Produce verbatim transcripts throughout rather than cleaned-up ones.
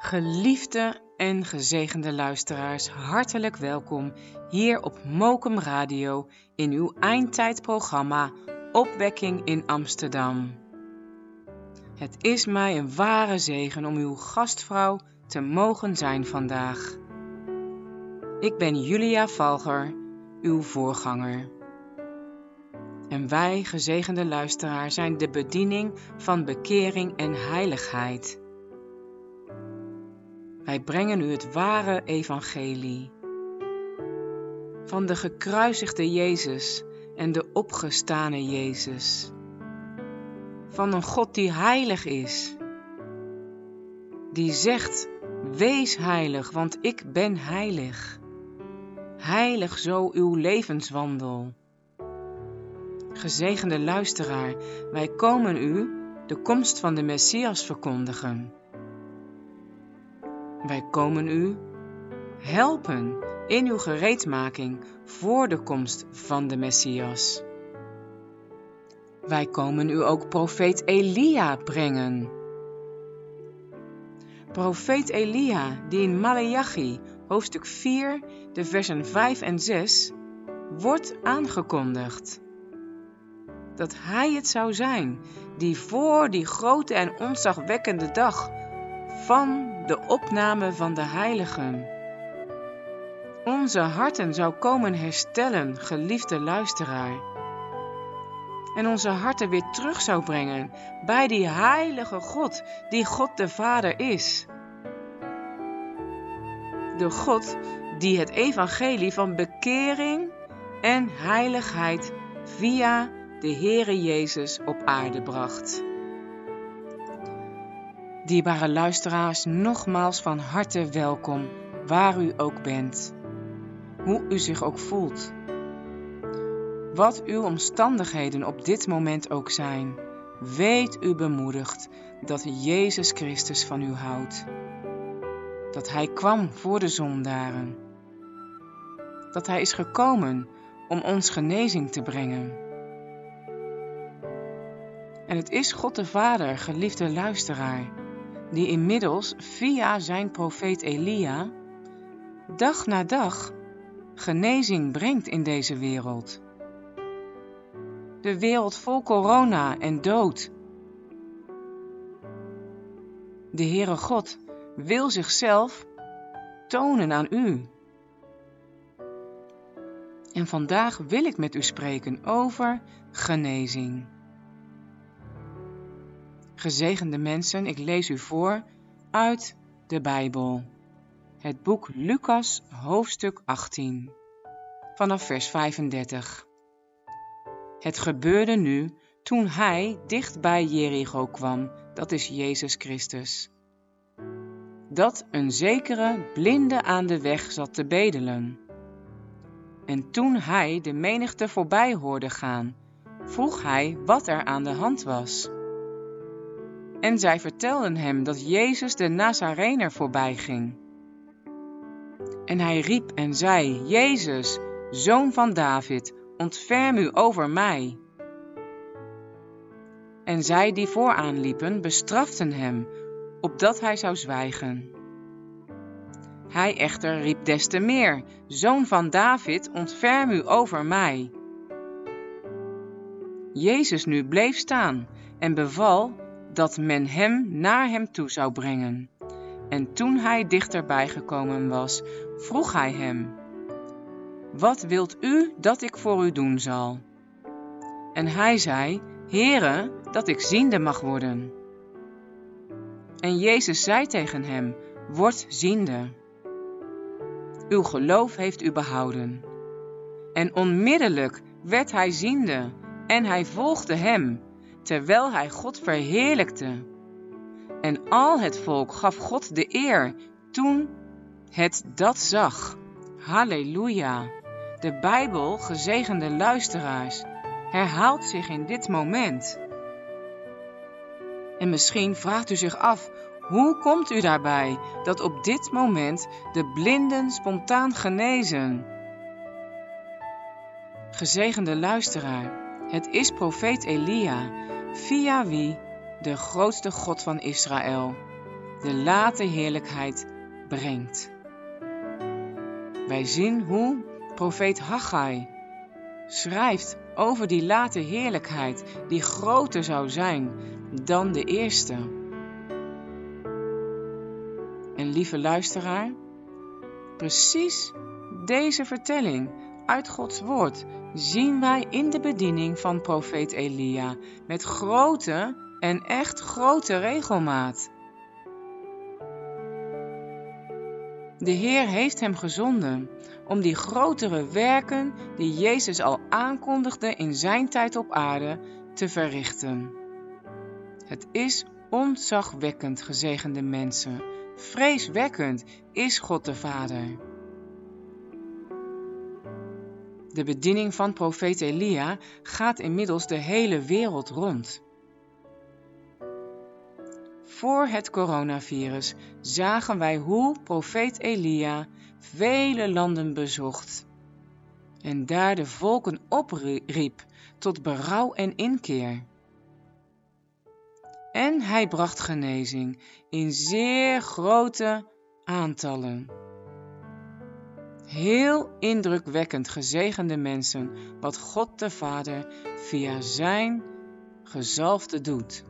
Geliefde en gezegende luisteraars, hartelijk welkom hier op Mokum Radio in uw eindtijdprogramma Opwekking in Amsterdam. Het is mij een ware zegen om uw gastvrouw te mogen zijn vandaag. Ik ben Julia Valger, uw voorganger. En wij, gezegende luisteraar, zijn de bediening van bekering en heiligheid. Wij brengen u het ware evangelie van de gekruisigde Jezus en de opgestane Jezus. Van een God die heilig is, die zegt: wees heilig, want ik ben heilig. Heilig zo uw levenswandel. Gezegende luisteraar, wij komen u de komst van de Messias verkondigen. Wij komen u helpen in uw gereedmaking voor de komst van de Messias. Wij komen u ook profeet Elia brengen. Profeet Elia, die in Maleachi, hoofdstuk vier, de versen vijf en zes, wordt aangekondigd. Dat hij het zou zijn die voor die grote en ontzagwekkende dag van de opname van de heiligen onze harten zou komen herstellen, geliefde luisteraar. En onze harten weer terug zou brengen bij die heilige God, die God de Vader is. De God die het evangelie van bekering en heiligheid via de Heere Jezus op aarde bracht. Dierbare luisteraars, nogmaals van harte welkom, waar u ook bent. Hoe u zich ook voelt. Wat uw omstandigheden op dit moment ook zijn, weet u bemoedigd dat Jezus Christus van u houdt. Dat Hij kwam voor de zondaren. Dat Hij is gekomen om ons genezing te brengen. En het is God de Vader, geliefde luisteraar, die inmiddels via zijn profeet Elia dag na dag genezing brengt in deze wereld. De wereld vol corona en dood. De Heere God wil zichzelf tonen aan u. En vandaag wil ik met u spreken over genezing. Gezegende mensen, ik lees u voor uit de Bijbel. Het boek Lucas, hoofdstuk achttien, vanaf vers vijfendertig. Het gebeurde nu, toen hij dicht bij Jericho kwam, dat is Jezus Christus, dat een zekere blinde aan de weg zat te bedelen. En toen hij de menigte voorbij hoorde gaan, vroeg hij wat er aan de hand was. En zij vertelden hem dat Jezus de Nazarener voorbij ging. En hij riep en zei: Jezus, zoon van David, ontferm u over mij. En zij die vooraan liepen, bestraften hem, opdat hij zou zwijgen. Hij echter riep des te meer: Zoon van David, ontferm u over mij. Jezus nu bleef staan en beval dat men hem naar hem toe zou brengen. En toen hij dichterbij gekomen was, vroeg hij hem: Wat wilt u dat ik voor u doen zal? En hij zei: Heere, dat ik ziende mag worden. En Jezus zei tegen hem: Word ziende. Uw geloof heeft u behouden. En onmiddellijk werd hij ziende en hij volgde hem, terwijl hij God verheerlijkte. En al het volk gaf God de eer toen het dat zag. Halleluja! De Bijbel, gezegende luisteraars, herhaalt zich in dit moment. En misschien vraagt u zich af, hoe komt u daarbij dat op dit moment de blinden spontaan genezen? Gezegende luisteraar, het is profeet Elia, via wie de grootste God van Israël, de late heerlijkheid brengt. Wij zien hoe profeet Haggai schrijft over die late heerlijkheid die groter zou zijn dan de eerste. En lieve luisteraar, precies deze vertelling uit Gods woord zien wij in de bediening van profeet Elia met grote en echt grote regelmaat. De Heer heeft hem gezonden om die grotere werken die Jezus al aankondigde in zijn tijd op aarde te verrichten. Het is ontzagwekkend, gezegende mensen. Vreeswekkend is God de Vader. De bediening van profeet Elia gaat inmiddels de hele wereld rond. Voor het coronavirus zagen wij hoe profeet Elia vele landen bezocht en daar de volken opriep tot berouw en inkeer. En hij bracht genezing in zeer grote aantallen. Heel indrukwekkend, gezegende mensen, wat God de Vader via zijn gezalfde doet.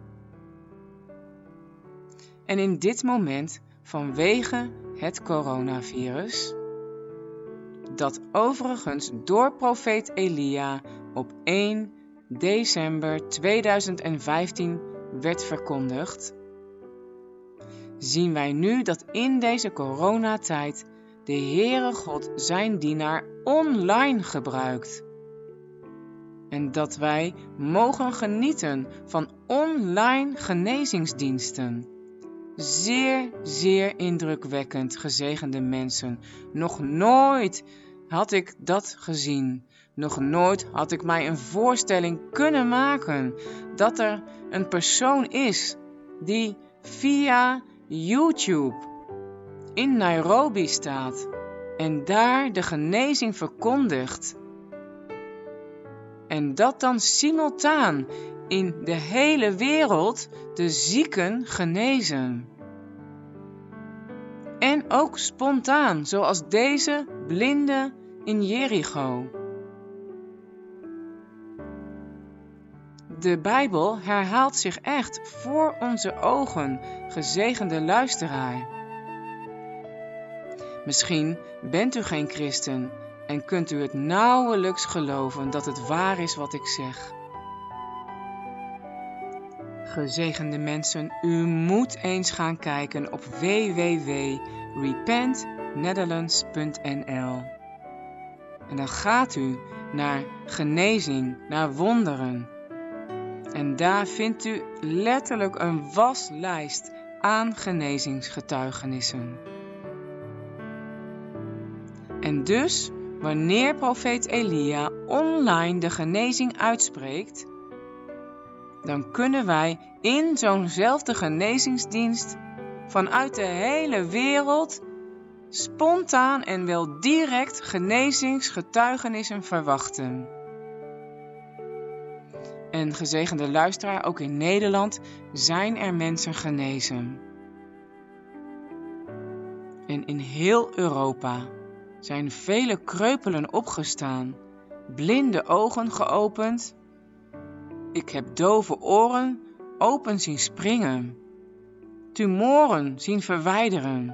En in dit moment, vanwege het coronavirus, dat overigens door profeet Elia op één december tweeduizend vijftien werd verkondigd, zien wij nu dat in deze coronatijd de Heere God zijn dienaar online gebruikt. En dat wij mogen genieten van online genezingsdiensten. Zeer, zeer indrukwekkend, gezegende mensen. Nog nooit had ik dat gezien. Nog nooit had ik mij een voorstelling kunnen maken dat er een persoon is die via YouTube in Nairobi staat en daar de genezing verkondigt. En dat dan simultaan in de hele wereld de zieken genezen. En ook spontaan, zoals deze blinde in Jericho. De Bijbel herhaalt zich echt voor onze ogen, gezegende luisteraar. Misschien bent u geen christen en kunt u het nauwelijks geloven dat het waar is wat ik zeg. Gezegende mensen, u moet eens gaan kijken op w w w punt repent netherlands punt n l. En dan gaat u naar genezing, naar wonderen. En daar vindt u letterlijk een waslijst aan genezingsgetuigenissen. En dus, wanneer profeet Elia online de genezing uitspreekt, dan kunnen wij in zo'nzelfde genezingsdienst vanuit de hele wereld spontaan en wel direct genezingsgetuigenissen verwachten. En gezegende luisteraar, ook in Nederland zijn er mensen genezen. En in heel Europa zijn vele kreupelen opgestaan, blinde ogen geopend. Ik heb dove oren open zien springen, tumoren zien verwijderen,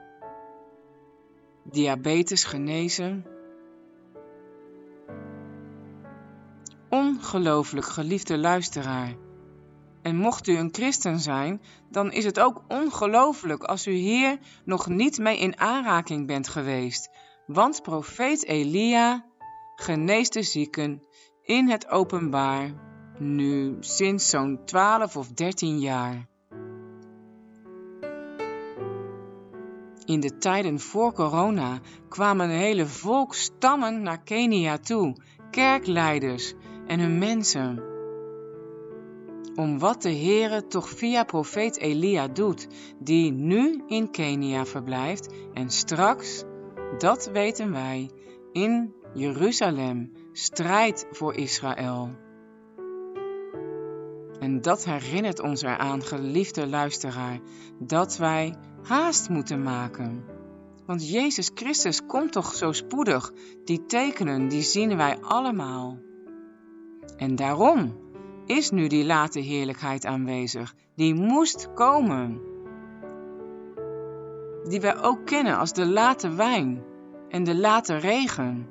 diabetes genezen. Ongelooflijk, geliefde luisteraar. En mocht u een christen zijn, dan is het ook ongelooflijk als u hier nog niet mee in aanraking bent geweest. Want profeet Elia geneest de zieken in het openbaar, nu sinds zo'n twaalf of dertien jaar. In de tijden voor corona kwamen hele volksstammen naar Kenia toe, kerkleiders en hun mensen. Om wat de Heere toch via profeet Elia doet, die nu in Kenia verblijft en straks, dat weten wij, in Jeruzalem strijdt voor Israël. En dat herinnert ons eraan, geliefde luisteraar, dat wij haast moeten maken. Want Jezus Christus komt toch zo spoedig. Die tekenen, die zien wij allemaal. En daarom is nu die late heerlijkheid aanwezig. Die moest komen. Die wij ook kennen als de late wijn en de late regen.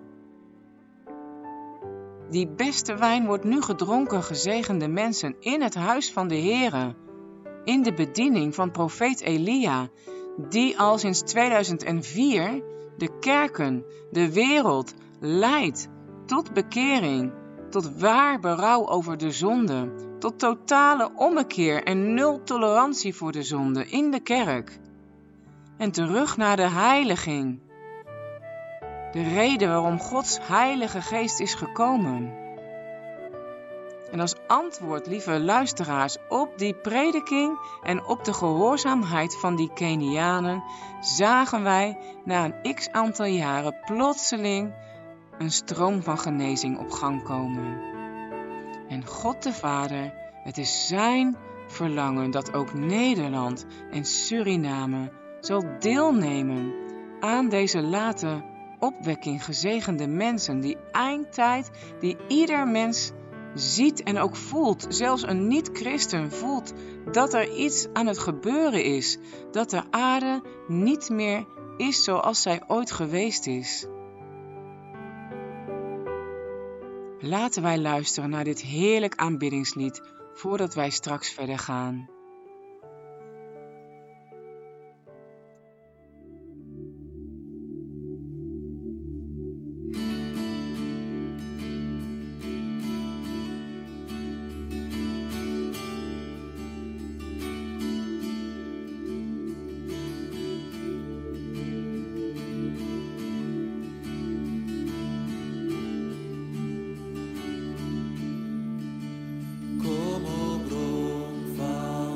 Die beste wijn wordt nu gedronken, gezegende mensen, in het huis van de Here, in de bediening van profeet Elia, die al sinds tweeduizend vier de kerken, de wereld leidt tot bekering, tot waar berouw over de zonde, tot totale ommekeer en nul tolerantie voor de zonde in de kerk. En terug naar de heiliging. De reden waarom Gods Heilige Geest is gekomen. En als antwoord, lieve luisteraars, op die prediking en op de gehoorzaamheid van die Kenianen, zagen wij na een x aantal jaren plotseling een stroom van genezing op gang komen. En God de Vader, het is zijn verlangen dat ook Nederland en Suriname zal deelnemen aan deze late opwekking, gezegende mensen, die eindtijd die ieder mens ziet en ook voelt, zelfs een niet-christen voelt, dat er iets aan het gebeuren is, dat de aarde niet meer is zoals zij ooit geweest is. Laten wij luisteren naar dit heerlijk aanbiddingslied voordat wij straks verder gaan. Como bron van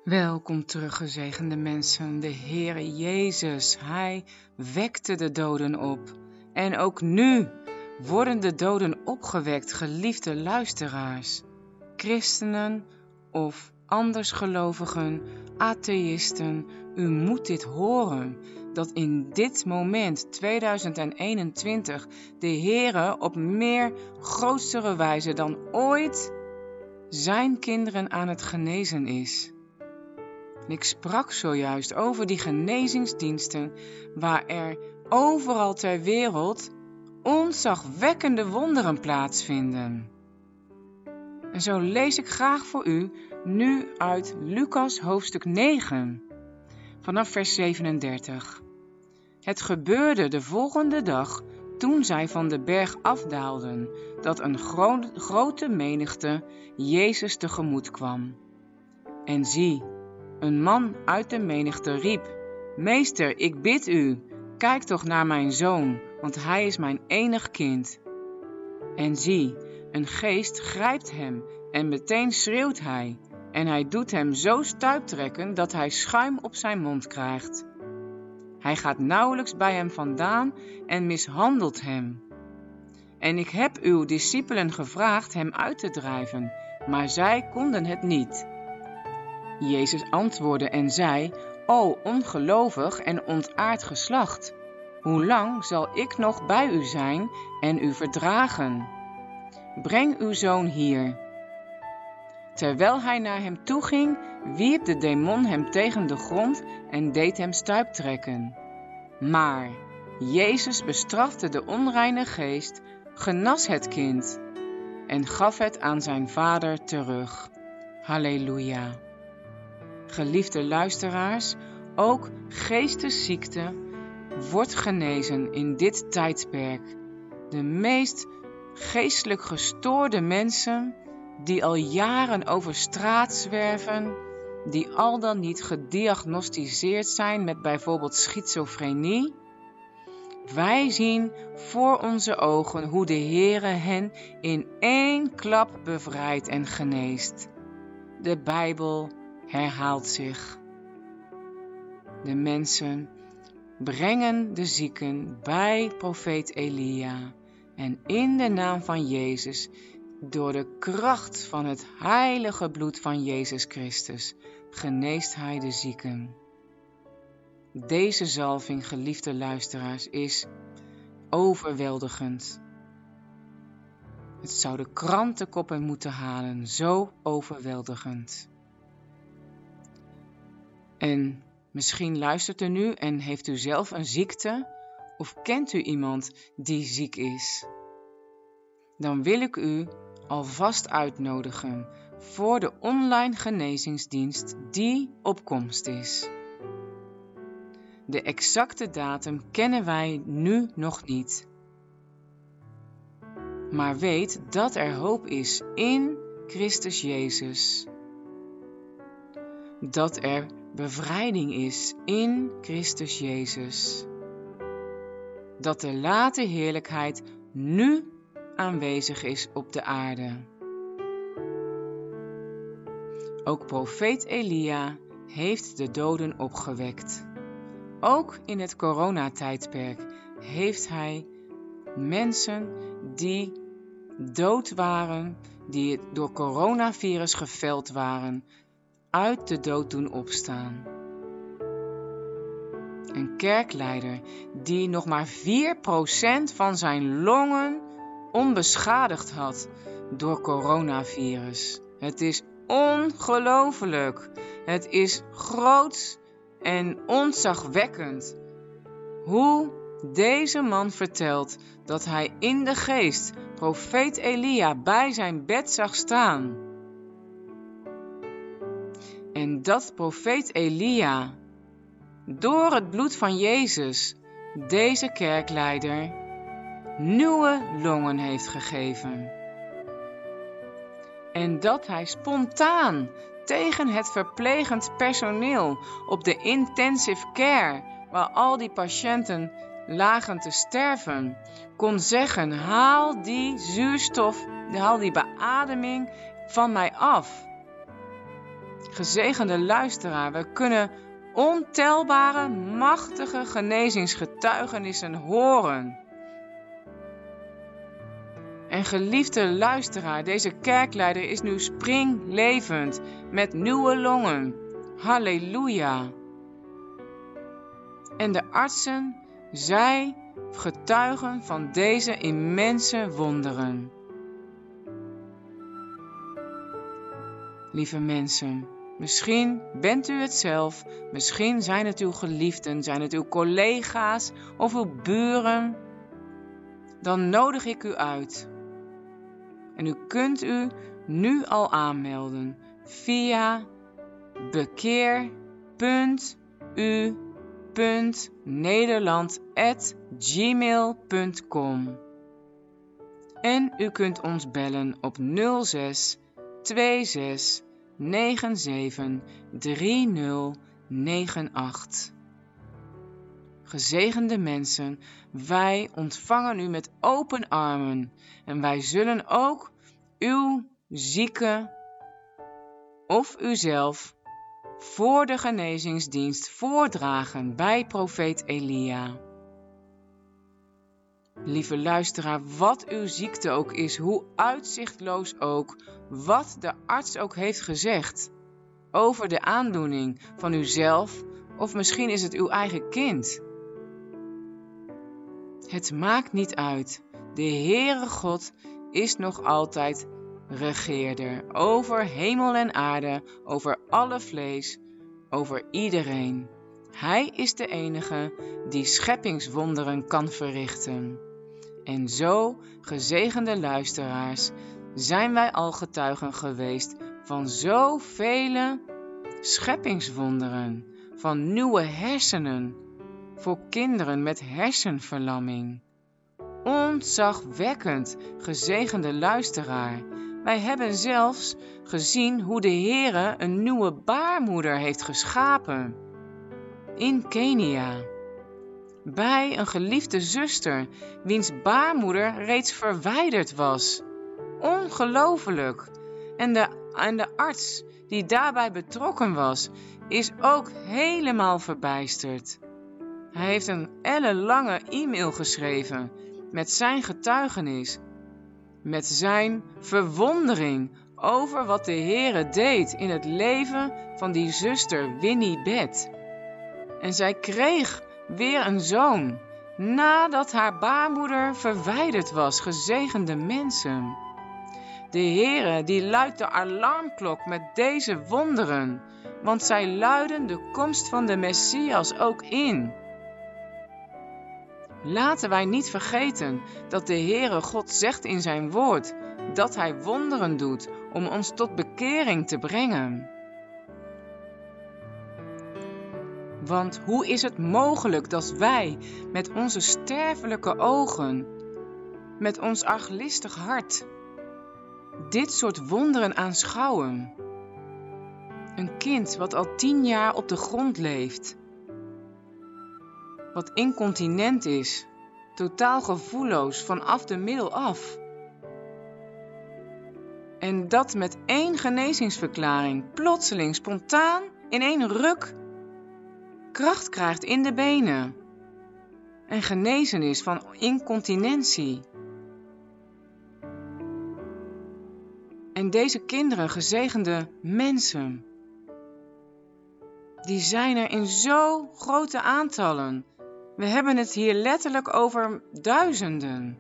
Welkom terug, gezegende mensen. De Heere Jezus, Hij wekte de doden op. En ook nu worden de doden opgewekt, geliefde luisteraars. Christenen of andersgelovigen, atheïsten, u moet dit horen. Dat in dit moment, tweeduizend eenentwintig, de Heere op meer grotere wijze dan ooit zijn kinderen aan het genezen is. En ik sprak zojuist over die genezingsdiensten waar er overal ter wereld ontzagwekkende wonderen plaatsvinden. En zo lees ik graag voor u nu uit Lucas hoofdstuk negen, vanaf vers zevenendertig. Het gebeurde de volgende dag, toen zij van de berg afdaalden, dat een gro- grote menigte Jezus tegemoet kwam. En zie, een man uit de menigte riep: Meester, ik bid u, kijk toch naar mijn zoon, want hij is mijn enig kind. En zie, een geest grijpt hem en meteen schreeuwt hij, en hij doet hem zo stuiptrekken dat hij schuim op zijn mond krijgt. Hij gaat nauwelijks bij hem vandaan en mishandelt hem. En ik heb uw discipelen gevraagd hem uit te drijven, maar zij konden het niet. Jezus antwoordde en zei: O ongelovig en ontaard geslacht, hoe lang zal ik nog bij u zijn en u verdragen? Breng uw zoon hier. Terwijl hij naar hem toe ging, wierp de demon hem tegen de grond en deed hem stuiptrekken. Maar Jezus bestrafte de onreine geest, genas het kind en gaf het aan zijn vader terug. Halleluja. Geliefde luisteraars, ook geestesziekte wordt genezen in dit tijdperk. De meest geestelijk gestoorde mensen die al jaren over straat zwerven, die al dan niet gediagnosticeerd zijn met bijvoorbeeld schizofrenie. Wij zien voor onze ogen hoe de Heere hen in één klap bevrijdt en geneest. De Bijbel herhaalt zich. De mensen brengen de zieken bij profeet Elia en in de naam van Jezus, door de kracht van het heilige bloed van Jezus Christus, geneest hij de zieken. Deze zalving, geliefde luisteraars, is overweldigend. Het zou de krantenkoppen moeten halen, zo overweldigend. En misschien luistert u nu en heeft u zelf een ziekte of kent u iemand die ziek is. Dan wil ik u alvast uitnodigen voor de online genezingsdienst die op komst is. De exacte datum kennen wij nu nog niet. Maar weet dat er hoop is in Christus Jezus. Dat er bevrijding is in Christus Jezus. Dat de late heerlijkheid nu aanwezig is op de aarde. Ook profeet Elia heeft de doden opgewekt. Ook in het coronatijdperk heeft hij mensen die dood waren, die door coronavirus geveld waren, uit de dood doen opstaan. Een kerkleider die nog maar vier procent van zijn longen onbeschadigd had door coronavirus. Het is ongelooflijk. Het is groots en ontzagwekkend hoe deze man vertelt dat hij in de geest profeet Elia bij zijn bed zag staan. En dat profeet Elia door het bloed van Jezus deze kerkleider nieuwe longen heeft gegeven. En dat hij spontaan tegen het verplegend personeel op de intensive care, waar al die patiënten lagen te sterven, kon zeggen: haal die zuurstof, haal die beademing van mij af. Gezegende luisteraar, we kunnen ontelbare, machtige genezingsgetuigenissen horen. En geliefde luisteraar, deze kerkleider is nu springlevend met nieuwe longen. Halleluja! En de artsen, zij getuigen van deze immense wonderen. Lieve mensen, misschien bent u het zelf, misschien zijn het uw geliefden, zijn het uw collega's of uw buren. Dan nodig ik u uit. En u kunt u nu al aanmelden via bekeer punt u punt nederland apenstaartje gmail punt com. En u kunt ons bellen op nul zes twee zes negen zeven drie nul negen acht. Gezegende mensen, wij ontvangen u met open armen en wij zullen ook uw zieke of uzelf voor de genezingsdienst voordragen bij profeet Elia. Lieve luisteraar, wat uw ziekte ook is, hoe uitzichtloos ook, wat de arts ook heeft gezegd over de aandoening van uzelf of misschien is het uw eigen kind. Het maakt niet uit. De Heere God is nog altijd regeerder over hemel en aarde, over alle vlees, over iedereen. Hij is de enige die scheppingswonderen kan verrichten. En zo, gezegende luisteraars, zijn wij al getuigen geweest van zoveel scheppingswonderen, van nieuwe hersenen voor kinderen met hersenverlamming. Ontzagwekkend, gezegende luisteraar. Wij hebben zelfs gezien hoe de Heere een nieuwe baarmoeder heeft geschapen. In Kenia. Bij een geliefde zuster, wiens baarmoeder reeds verwijderd was. Ongelooflijk. En de, en de arts die daarbij betrokken was, is ook helemaal verbijsterd. Hij heeft een ellenlange e-mail geschreven met zijn getuigenis, met zijn verwondering over wat de Heere deed in het leven van die zuster Winnie Beth. En zij kreeg weer een zoon, nadat haar baarmoeder verwijderd was, gezegende mensen. De Heere die luidt de alarmklok met deze wonderen, want zij luiden de komst van de Messias ook in. Laten wij niet vergeten dat de Heere God zegt in zijn woord dat hij wonderen doet om ons tot bekering te brengen. Want hoe is het mogelijk dat wij met onze sterfelijke ogen, met ons arglistig hart, dit soort wonderen aanschouwen? Een kind wat al tien jaar op de grond leeft, wat incontinent is, totaal gevoelloos vanaf de middel af. En dat met één genezingsverklaring plotseling spontaan in één ruk kracht krijgt in de benen en genezen is van incontinentie. En deze kinderen, gezegende mensen, die zijn er in zo grote aantallen. We hebben het hier letterlijk over duizenden.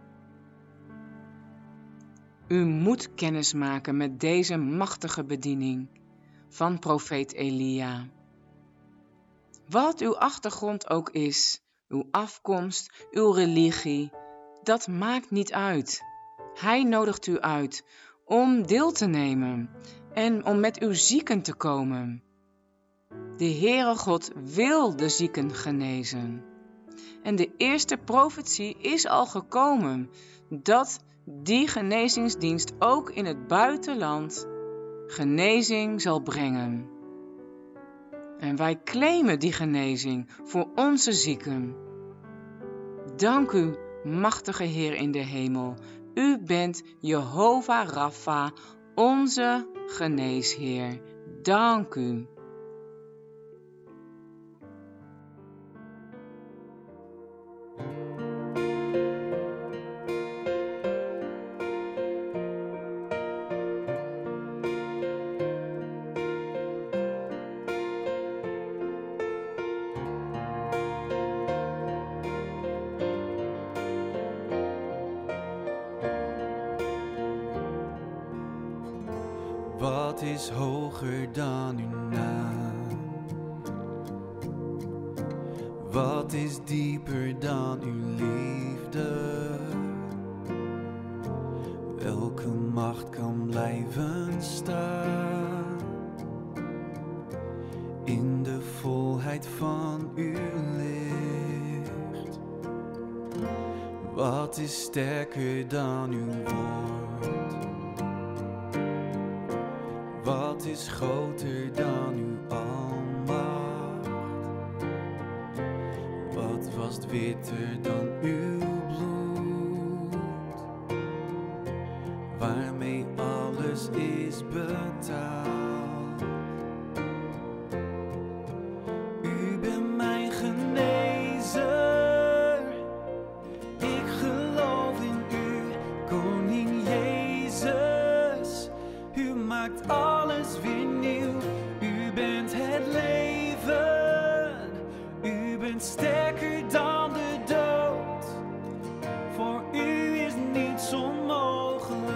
U moet kennis maken met deze machtige bediening van profeet Elia. Wat uw achtergrond ook is, uw afkomst, uw religie, dat maakt niet uit. Hij nodigt u uit om deel te nemen en om met uw zieken te komen. De Heere God wil de zieken genezen. En de eerste profetie is al gekomen dat die genezingsdienst ook in het buitenland genezing zal brengen. En wij claimen die genezing voor onze zieken. Dank u, machtige Heer in de hemel. U bent Jehovah Rapha, onze geneesheer. dank u. Wat is hoger dan uw naam? Wat is dieper dan uw liefde? Welke macht kan blijven staan in de volheid van uw licht? Wat is sterker dan uw woord? Wat is groter dan uw almacht? Wat was witter dan uw bloed? Waarmee alles is betaald. U bent mijn genezer. Ik geloof in u, Koning Jezus. U maakt alles weer nieuw. U bent het leven. U bent sterker dan de dood. Voor u is niets onmogelijk.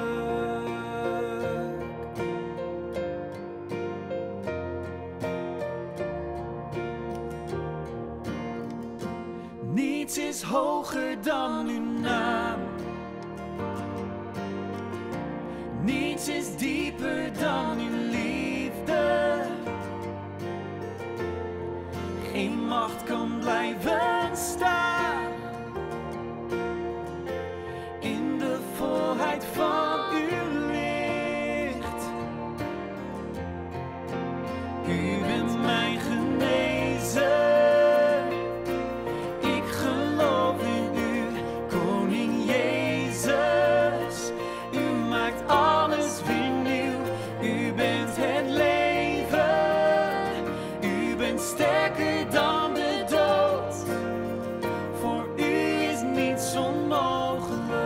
Niets is hoger dan uw naam. Niets is dieper dan uw liefde. Geen macht kan blijven staan in de volheid van uw licht. U bent mijn genezer. Ik geloof in u, Koning Jezus. U maakt alles weer nieuw. U bent het leven. U bent sterker dan de dood. Voor u is niets onmogelijk.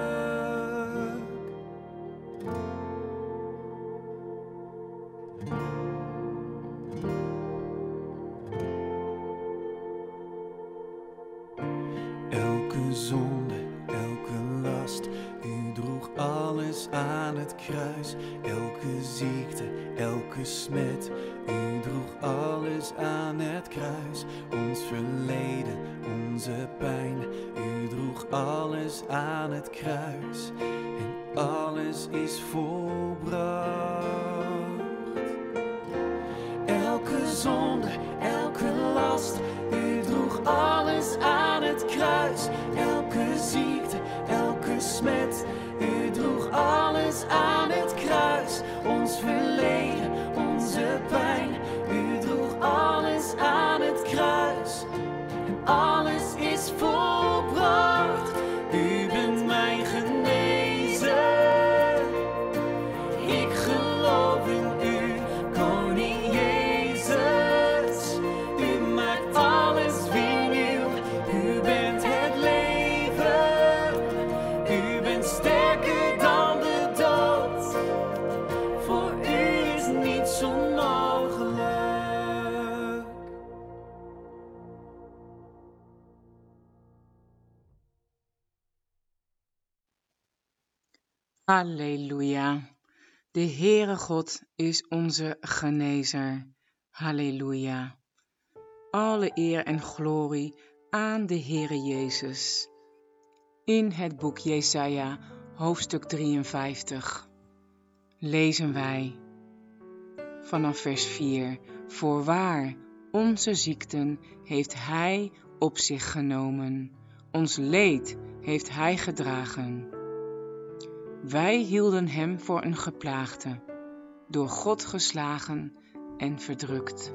Elke zonde, elke last, u droeg alles aan het kruis. Elke ziekte, elke smet, u droeg alles aan het kruis. Ons verleden, onze pijn, u droeg alles aan het kruis. En alles is volbracht. Elke zonde, elke last, u droeg alles aan het kruis. Elke ziekte, elke smet, u droeg alles aan het kruis. Ons verleden, onze pijn, u droeg alles aan het kruis. En alles is volbracht. U bent mijn genezer. Ik geloof in u, Koning Jezus. U maakt alles weer nieuw. U bent het leven. U bent sterker dan de dood. Voor u is niets onmogelijk. Halleluja. De Heere God is onze genezer. Halleluja. Alle eer en glorie aan de Heere Jezus. In het boek Jesaja, hoofdstuk drieënvijftig, lezen wij vanaf vers vier. Voorwaar, onze ziekten heeft Hij op zich genomen. Ons leed heeft Hij gedragen. Wij hielden Hem voor een geplaagde, door God geslagen en verdrukt.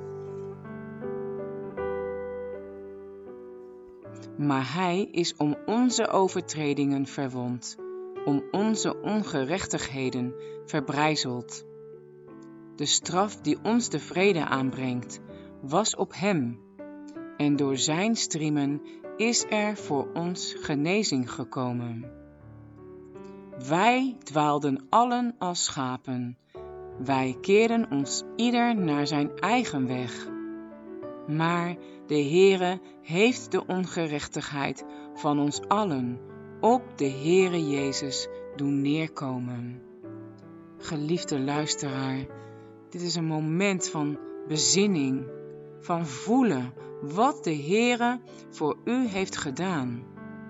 Maar Hij is om onze overtredingen verwond, om onze ongerechtigheden verbrijzeld. de straf die ons de vrede aanbrengt, was op hem. En door zijn striemen is er voor ons genezing gekomen. Wij dwaalden allen als schapen. Wij keerden ons ieder naar zijn eigen weg. Maar de Heere heeft de ongerechtigheid van ons allen op de Heere Jezus doen neerkomen. Geliefde luisteraar, dit is een moment van bezinning, van voelen wat de Heere voor u heeft gedaan.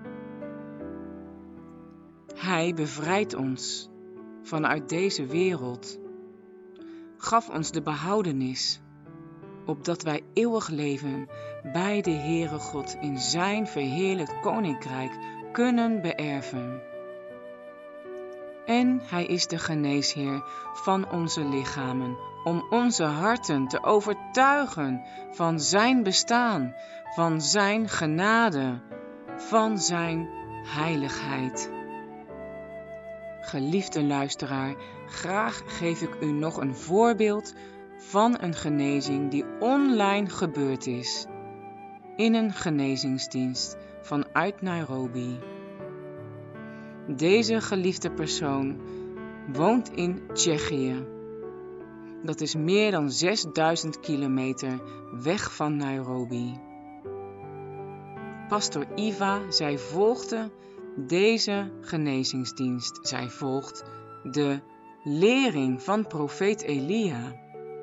Hij bevrijdt ons vanuit deze wereld, gaf ons de behoudenis, opdat wij eeuwig leven bij de Heere God in zijn verheerlijkt koninkrijk kunnen beërven. En hij is de geneesheer van onze lichamen, om onze harten te overtuigen van zijn bestaan, van zijn genade, van zijn heiligheid. Geliefde luisteraar, graag geef ik u nog een voorbeeld van een genezing die online gebeurd is, in een genezingsdienst vanuit Nairobi. Deze geliefde persoon woont in Tsjechië. Dat is meer dan zesduizend kilometer weg van Nairobi. Pastor Iva, zij volgde deze genezingsdienst. Zij volgt de lering van profeet Elia.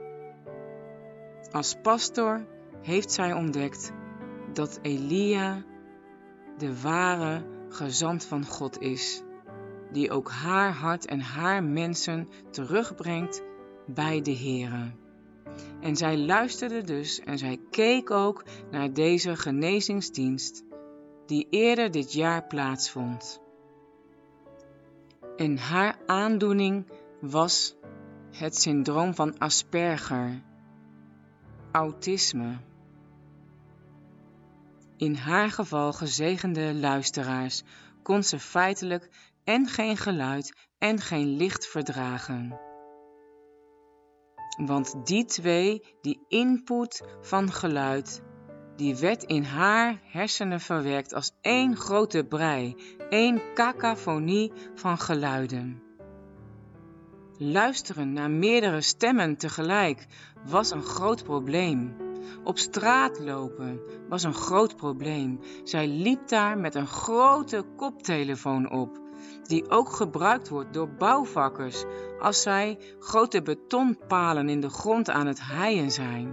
Als pastor heeft zij ontdekt dat Elia de ware gezant van God is, die ook haar hart en haar mensen terugbrengt bij de Heere. En zij luisterde dus en zij keek ook naar deze genezingsdienst die eerder dit jaar plaatsvond. En haar aandoening was het syndroom van Asperger, autisme. In haar geval, gezegende luisteraars, kon ze feitelijk en geen geluid en geen licht verdragen. Want die twee, die input van geluid, die werd in haar hersenen verwerkt als één grote brei, één cacophonie van geluiden. Luisteren naar meerdere stemmen tegelijk was een groot probleem. Op straat lopen was een groot probleem. Zij liep daar met een grote koptelefoon op, die ook gebruikt wordt door bouwvakkers als zij grote betonpalen in de grond aan het heien zijn.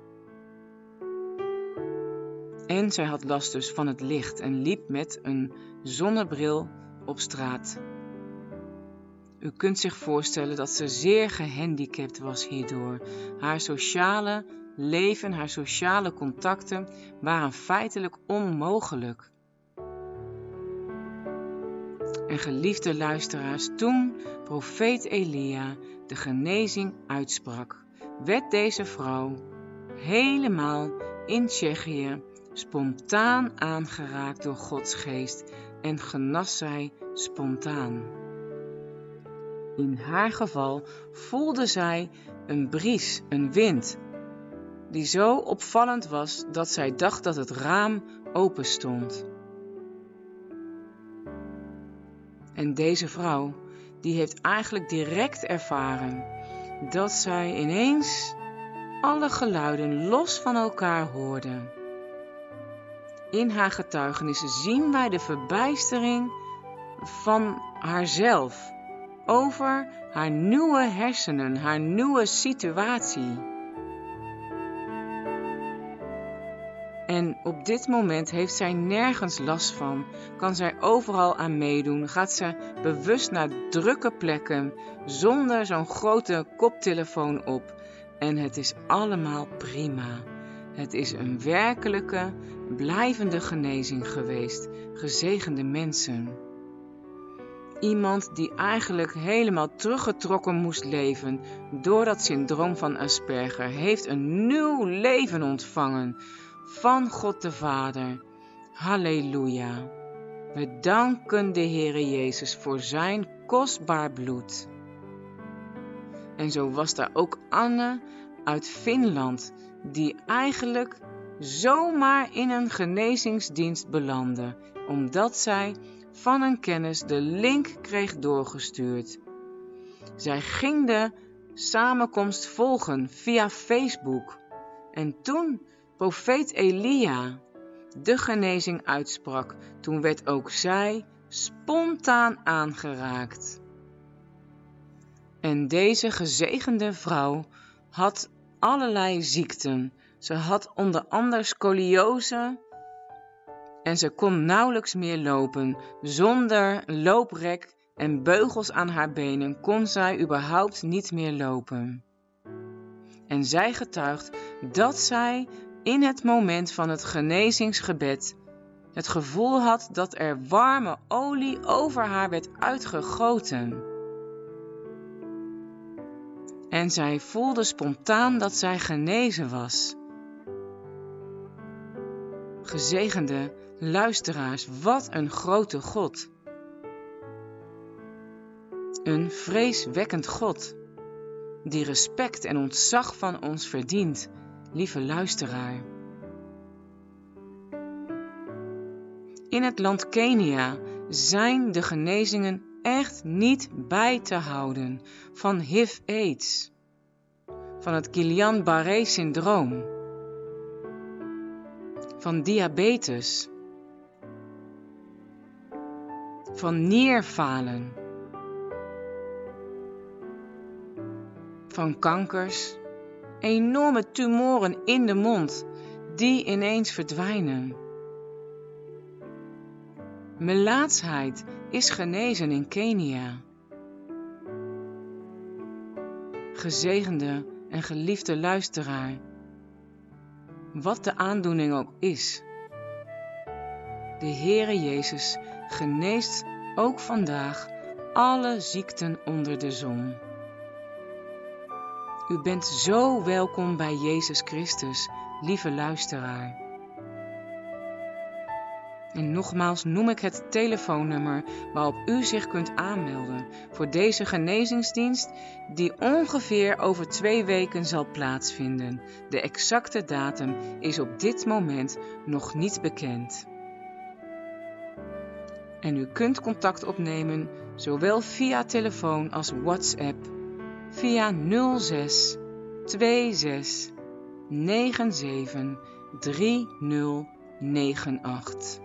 En zij had last dus van het licht en liep met een zonnebril op straat. U kunt zich voorstellen dat ze zeer gehandicapt was hierdoor. Haar sociale leven, haar sociale contacten waren feitelijk onmogelijk. En geliefde luisteraars, toen profeet Elia de genezing uitsprak, werd deze vrouw helemaal in Tsjechië spontaan aangeraakt door Gods geest en genas zij spontaan. In haar geval voelde zij een bries, een wind, die zo opvallend was dat zij dacht dat het raam open stond. En deze vrouw, die heeft eigenlijk direct ervaren dat zij ineens alle geluiden los van elkaar hoorde. In haar getuigenissen zien wij de verbijstering van haarzelf over haar nieuwe hersenen, haar nieuwe situatie. En op dit moment heeft zij nergens last van, kan zij overal aan meedoen, gaat ze bewust naar drukke plekken zonder zo'n grote koptelefoon op. En het is allemaal prima. Het is een werkelijke, blijvende genezing geweest, gezegende mensen. Iemand die eigenlijk helemaal teruggetrokken moest leven door dat syndroom van Asperger, heeft een nieuw leven ontvangen van God de Vader. Halleluja. We danken de Heere Jezus voor zijn kostbaar bloed. En zo was daar ook Anne uit Finland, die eigenlijk zomaar in een genezingsdienst belandde, omdat zij van een kennis de link kreeg doorgestuurd. Zij ging de samenkomst volgen via Facebook en toen profeet Elia de genezing uitsprak, toen werd ook zij spontaan aangeraakt. En deze gezegende vrouw had allerlei ziekten. Ze had onder andere scoliose en ze kon nauwelijks meer lopen. Zonder looprek en beugels aan haar benen kon zij überhaupt niet meer lopen. En zij getuigt dat zij in het moment van het genezingsgebed het gevoel had dat er warme olie over haar werd uitgegoten. En zij voelde spontaan dat zij genezen was. Gezegende luisteraars, wat een grote God. Een vreeswekkend God, die respect en ontzag van ons verdient, lieve luisteraar. In het land Kenia zijn de genezingen echt niet bij te houden van H I V-AIDS, van het Guillain-Barré-syndroom, van diabetes, van nierfalen, van kankers, enorme tumoren in de mond die ineens verdwijnen. Melaatsheid is genezen in Kenia. Gezegende en geliefde luisteraar, wat de aandoening ook is, de Heere Jezus geneest ook vandaag alle ziekten onder de zon. U bent zo welkom bij Jezus Christus, lieve luisteraar. En nogmaals noem ik het telefoonnummer waarop u zich kunt aanmelden voor deze genezingsdienst die ongeveer over twee weken zal plaatsvinden. De exacte datum is op dit moment nog niet bekend. En u kunt contact opnemen zowel via telefoon als WhatsApp via nul zes zes twee negen zeven drie nul negen acht.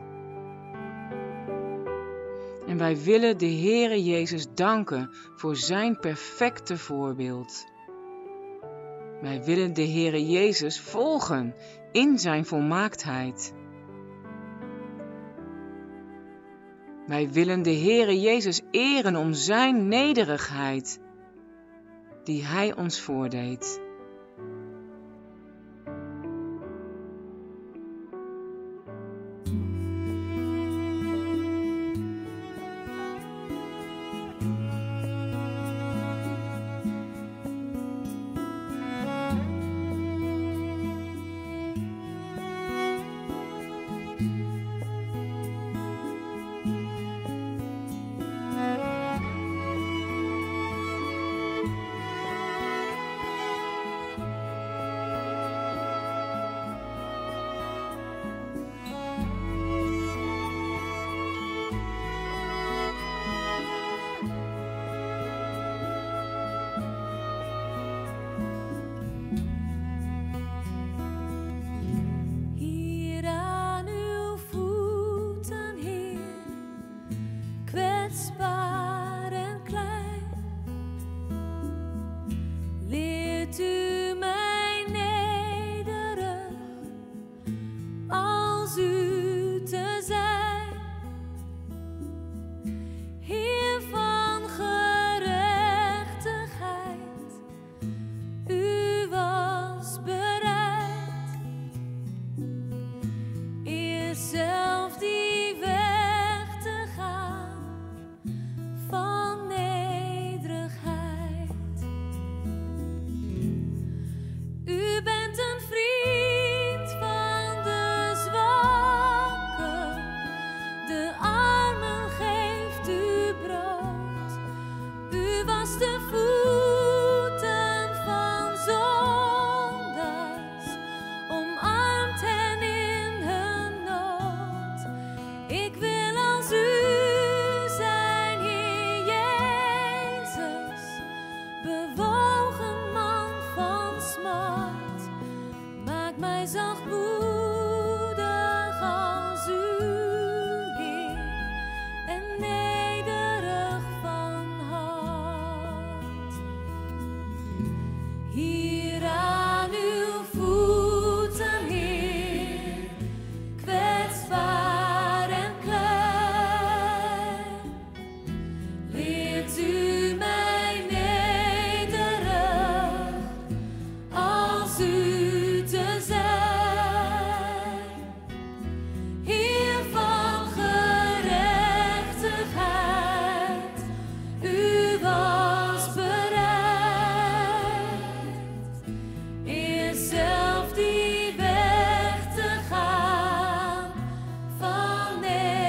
En wij willen de Heere Jezus danken voor zijn perfecte voorbeeld. Wij willen de Heere Jezus volgen in zijn volmaaktheid. Wij willen de Heere Jezus eren om zijn nederigheid die hij ons voordeed. Maak mij zachtmoedig als u, Heer, en nederig van hart. Hier aan uw voeten, Heer, kwetsbaar en klein, leert u mij nederig als u te zijn. Heer van gerechtigheid, u was bereid eerst zelf die weg te gaan van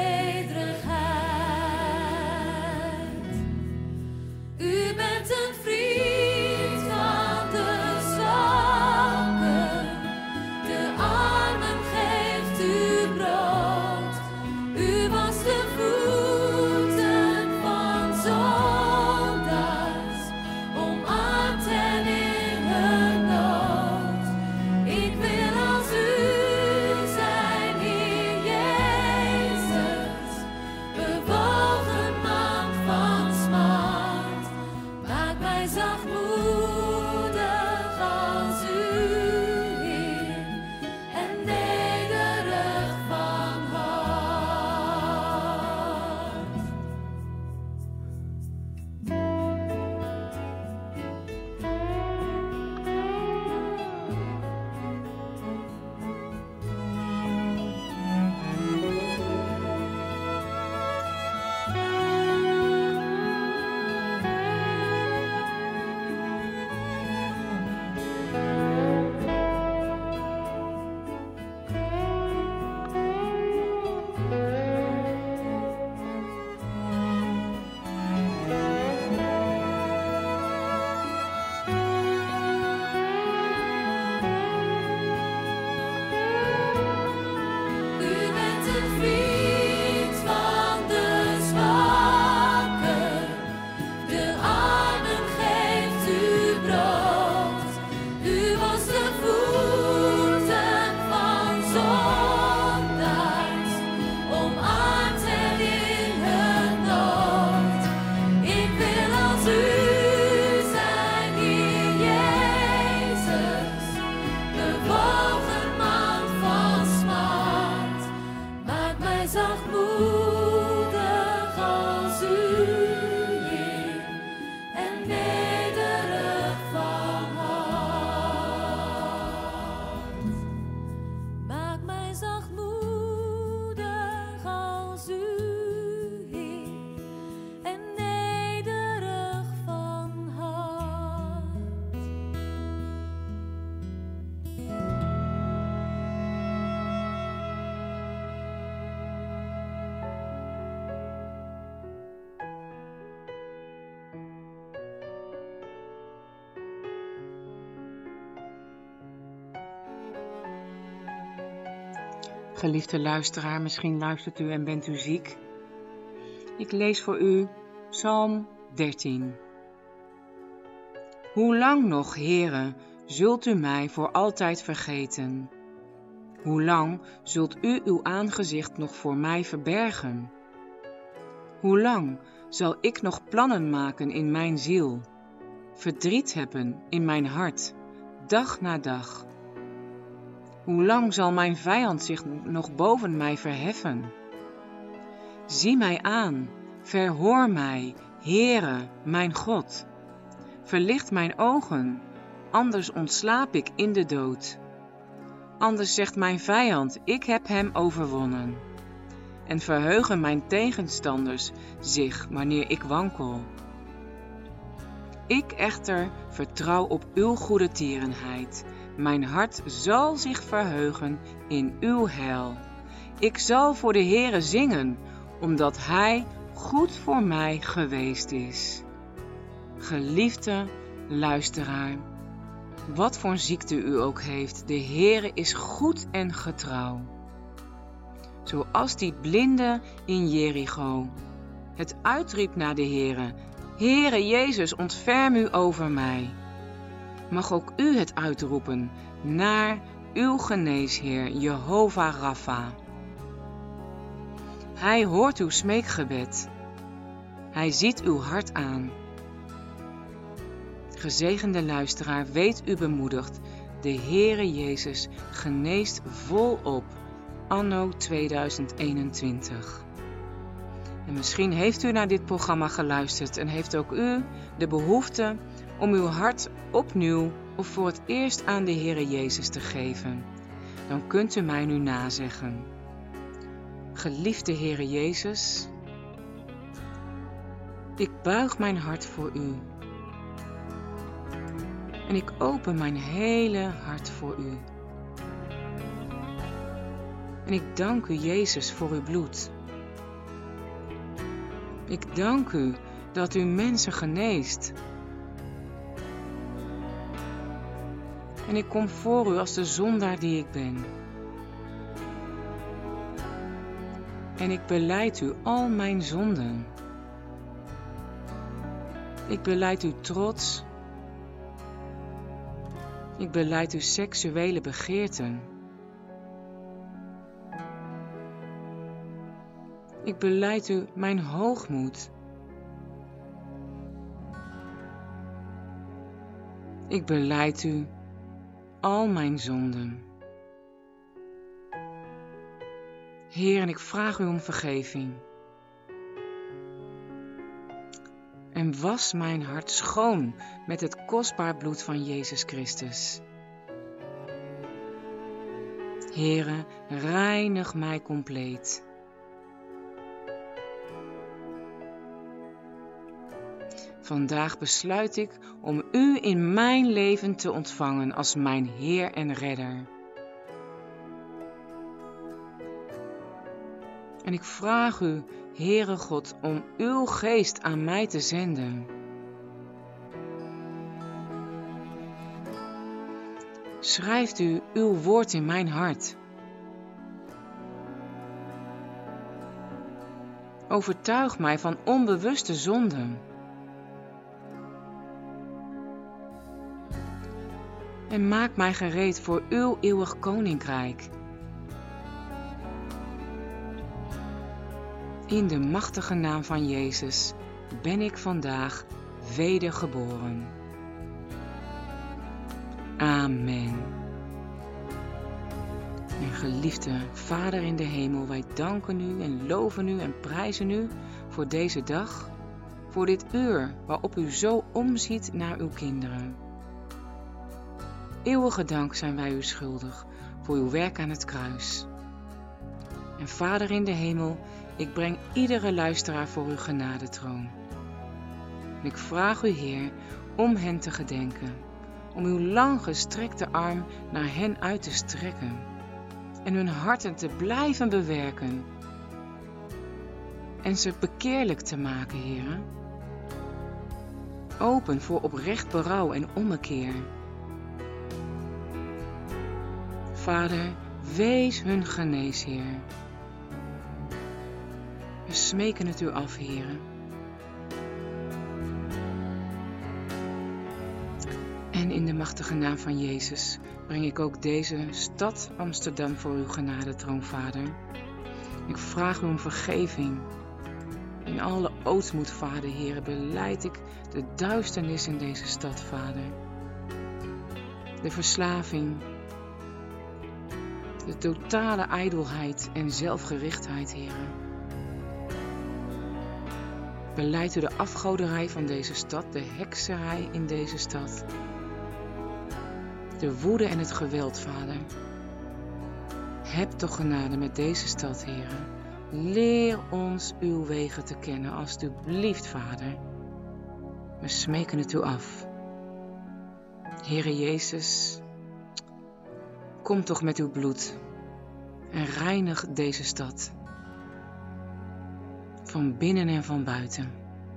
nederigheid. U bent een vriend van de zwakken, de armen geeft u brood. U wast de voeten van zondaars, omarmt hen in hun nood. Ik wil als u zijn, Heer Jezus, bewogen man van smart. Maak mij zachtmoedig als u, Heer, en nederig van hart. U bent een vriend van de zwakken, de armen geeft u brood. U wast de voeten van zondaars, omarmt hen in hun nood. Ik wil als u zijn, Heer Jezus, bewogen man van smart. Maak mij zachtmoedig als u, Heer, en nederig van hart. Maak mij zachtmoedig als u, Heer, en nederig van hart. Geliefde luisteraar, misschien luistert u en bent u ziek. Ik lees voor u Psalm dertien. Hoe lang nog, Heere, zult u mij voor altijd vergeten? Hoe lang zult u uw aangezicht nog voor mij verbergen? Hoe lang zal ik nog plannen maken in mijn ziel, verdriet hebben in mijn hart, dag na dag? Hoe lang zal mijn vijand zich nog boven mij verheffen? Zie mij aan, verhoor mij, Heere, mijn God. Verlicht mijn ogen, anders ontslaap ik in de dood. Anders zegt mijn vijand, ik heb hem overwonnen. En verheugen mijn tegenstanders zich wanneer ik wankel. Ik echter vertrouw op uw goede tierenheid. Mijn hart zal zich verheugen in uw heil. Ik zal voor de Heere zingen, omdat hij goed voor mij geweest is. Geliefde luisteraar, wat voor ziekte u ook heeft, de Heere is goed en getrouw. Zoals die blinde in Jericho het uitriep naar de Heere: Heere Jezus, ontferm u over mij. Mag ook u het uitroepen naar uw geneesheer, Jehovah Rapha. Hij hoort uw smeekgebed. Hij ziet uw hart aan. Gezegende luisteraar, weet u bemoedigd, de Heere Jezus geneest volop, anno tweeduizend eenentwintig. En misschien heeft u naar dit programma geluisterd en heeft ook u de behoefte om uw hart opnieuw of voor het eerst aan de Heere Jezus te geven. Dan kunt u mij nu nazeggen. Geliefde Heere Jezus, ik buig mijn hart voor u. En ik open mijn hele hart voor u. En ik dank u, Jezus, voor uw bloed. Ik dank u dat u mensen geneest. En ik kom voor u als de zondaar die ik ben. En ik belijd u al mijn zonden. Ik belijd u trots. Ik belijd u seksuele begeerten. Ik belijd u mijn hoogmoed. Ik belijd u al mijn zonden. Heer, en ik vraag u om vergeving. En was mijn hart schoon met het kostbaar bloed van Jezus Christus. Heere, reinig mij compleet. Vandaag besluit ik om u in mijn leven te ontvangen als mijn Heer en Redder. En ik vraag u, Heere God, om uw geest aan mij te zenden. Schrijft u uw woord in mijn hart. Overtuig mij van onbewuste zonden. En maak mij gereed voor uw eeuwig koninkrijk. In de machtige naam van Jezus ben ik vandaag wedergeboren. Amen. En geliefde Vader in de hemel, wij danken u en loven u en prijzen u voor deze dag, voor dit uur waarop u zo omziet naar uw kinderen. Eeuwige dank zijn wij u schuldig voor uw werk aan het kruis. En Vader in de hemel, ik breng iedere luisteraar voor uw genadetroon. En ik vraag u, Heer, om hen te gedenken, om uw lang gestrekte arm naar hen uit te strekken en hun harten te blijven bewerken en ze bekeerlijk te maken, Heer. Open voor oprecht berouw en ommekeer. Vader, wees hun geneesheer. We smeken het u af, Heere. En in de machtige naam van Jezus breng ik ook deze stad Amsterdam voor uw genadetroon, Vader. Ik vraag u om vergeving. In alle ootmoed, Vader, Heere, belijd ik de duisternis in deze stad, Vader. De verslaving, de totale ijdelheid en zelfgerichtheid, Heere. Belijd u de afgoderij van deze stad, de hekserij in deze stad. De woede en het geweld, Vader. Heb toch genade met deze stad, Heere. Leer ons uw wegen te kennen, alstublieft, Vader. We smeken het u af. Heere Jezus, kom toch met uw bloed en reinig deze stad. Van binnen en van buiten.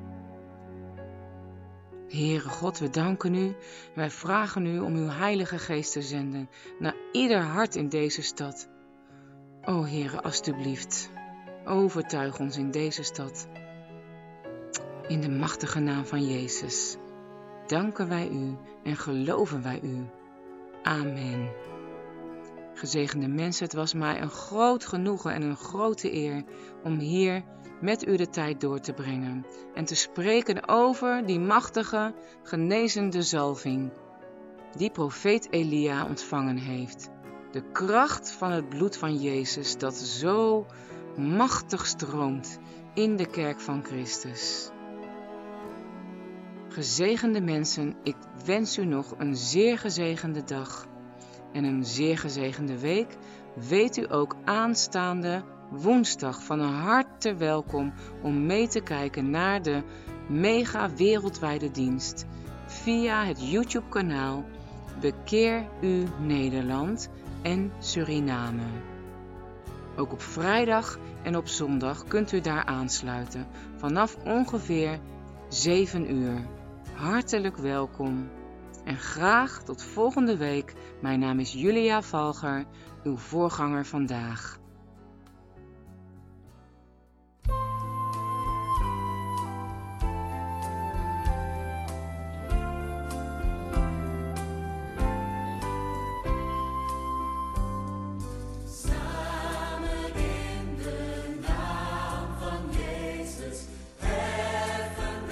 Heere God, we danken u. Wij vragen u om uw Heilige Geest te zenden naar ieder hart in deze stad. O Heere, alstublieft, overtuig ons in deze stad. In de machtige naam van Jezus danken wij u en geloven wij u. Amen. Gezegende mensen, het was mij een groot genoegen en een grote eer om hier met u de tijd door te brengen en te spreken over die machtige, genezende zalving die profeet Elia ontvangen heeft. De kracht van het bloed van Jezus dat zo machtig stroomt in de kerk van Christus. Gezegende mensen, ik wens u nog een zeer gezegende dag en een zeer gezegende week. Weet u ook aanstaande woensdag van harte welkom om mee te kijken naar de mega wereldwijde dienst via het YouTube kanaal Bekeer U Nederland en Suriname. Ook op vrijdag en op zondag kunt u daar aansluiten vanaf ongeveer zeven uur. Hartelijk welkom en graag tot volgende week. Mijn naam is Julia Valger, uw voorganger vandaag.